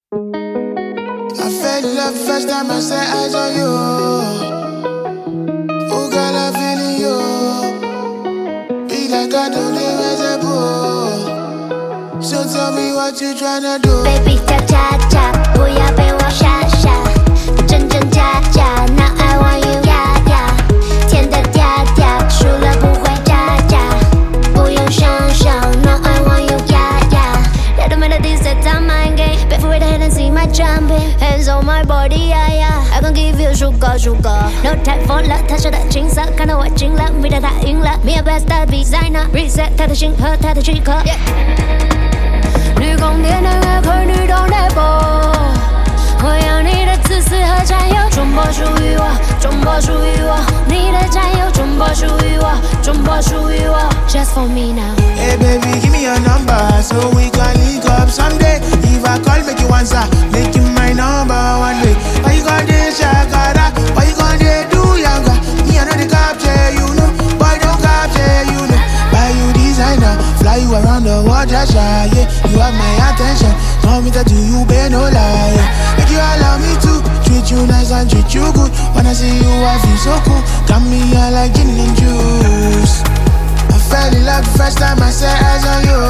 I fell in love first time I set eyes on you. Oh girl, I feeling you. Be like I don't live as a boo. So tell me what you tryna do. Baby 假假假，不要被我傻傻，真真假假。Now I want you 呀呀，甜的嗲嗲，输了不会假假，不用想想。Now I want you 呀呀。Let the melodies set on my game， 背负 with the head and see my jumping hands on my body 呀呀。I gon' give you sugar sugar，no time for love，他说的青涩，看到我惊了，味道他赢了。Me a best designer，reset 他的心和他的躯壳。女宫殿的乐可女动的波，我要你的自私和占有，中波属于我，中波属于我，你的占有，中波属于我，中波属于我 ，Just for me now. Hey baby, give me your number so we can link up someday. If I call, make you answer, make you my number one day. Why you gon' dey shakara? Why you gon' dey do yanga? Me I know the capture, you know. Boy don't capture, you know. Buy you designer, fly you around the world, just shy, yeah. You have my attention, want me to do you better no lie, yeah. Make you allow me to treat you nice and treat you good. When I see you, I feel so cool. Got me out like gin and juice. I fell in love the first time I set eyes on you.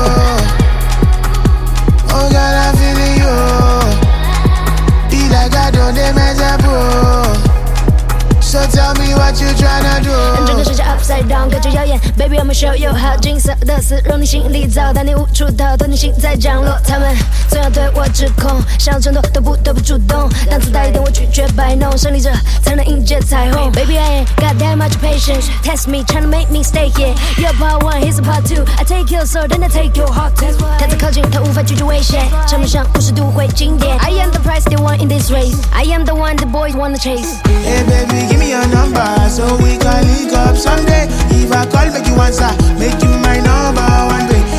Oh girl, I'm feeling you. Be like I don't mess up, bro. So tell me what you tryna do. 整个世界 upside down， 跟着谣言 ，Baby I'ma show you how。金色的丝绒你心里造，但你无处逃脱，你心在降落。他们总要对我指控，想要承诺都不得不主动。当自大一点，我拒绝摆弄，胜利者才能迎接彩虹。Baby I ain't got that much patience. Test me, tryna make me stay here. You're part one, here's a part two. I take your soul, then I take your heart too. 他在靠近，他无法拒绝危险，场面上50度会经典。I am the prize they want in this race. I am the one the boys wanna chase. Hey baby, give me your number so we can link up someday. If I call, make you answer, make you my number one day.